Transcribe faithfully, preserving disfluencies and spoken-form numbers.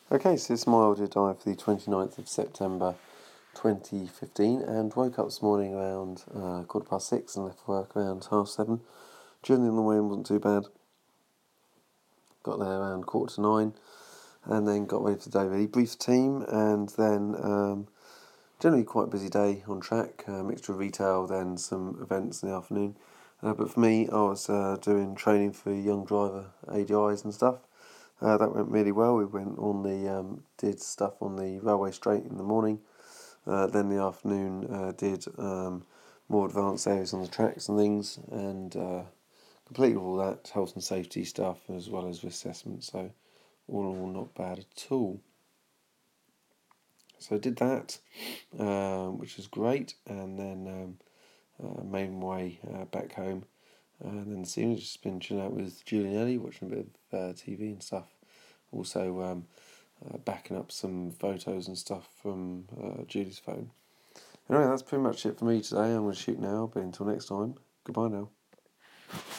Okay, so this is my audio diary for the twenty-ninth of September twenty fifteen, and woke up this morning around uh, quarter past six and left work around half seven. Journey on the way wasn't too bad. Got there around quarter to nine, and then got ready for the day, really briefed the team, and then um, generally quite a busy day on track, a mixture of retail, then some events in the afternoon. Uh, but for me, I was uh, doing training for young driver A D Is and stuff. Uh, that went really well. We went on the um, did stuff on the railway straight in the morning. Uh, then in the afternoon uh, did um, more advanced areas on the tracks and things, and uh, completed all that health and safety stuff as well as risk assessment. So all in all, not bad at all. So I did that, um, which was great, and then um, uh, made my way uh, back home. And then this evening, just been chilling out with Julie and Ellie, watching a bit of uh, T V and stuff. Also, um, uh, backing up some photos and stuff from uh, Julie's phone. Anyway, that's pretty much it for me today. I'm going to shoot now, but until next time, goodbye now.